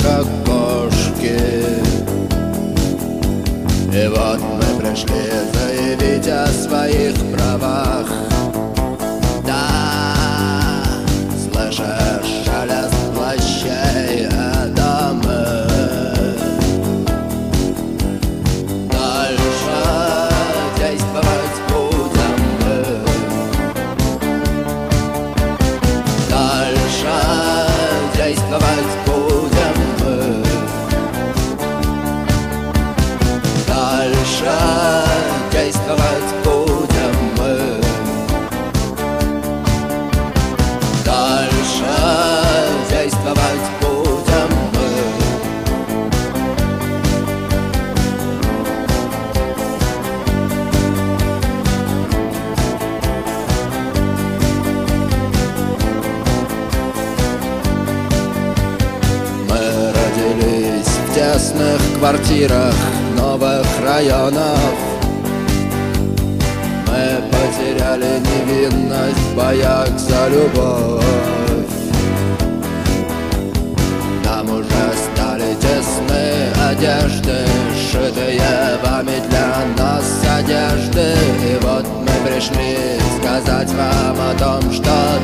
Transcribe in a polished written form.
как кошки. И вот мы пришли заявить о своих правах. Да, слышишь шелест плащей, это мы. Дальше действовать будем мы. Дальше действовать будем мы. Дальше действовать будем мы. Дальше действовать будем мы. Мы родились в тесных квартирах новых районов. Мы потеряли невинность в боях за любовь. Нам уже стали тесны одежды, сшитые вами для нас одежды. И вот мы пришли сказать вам о том, что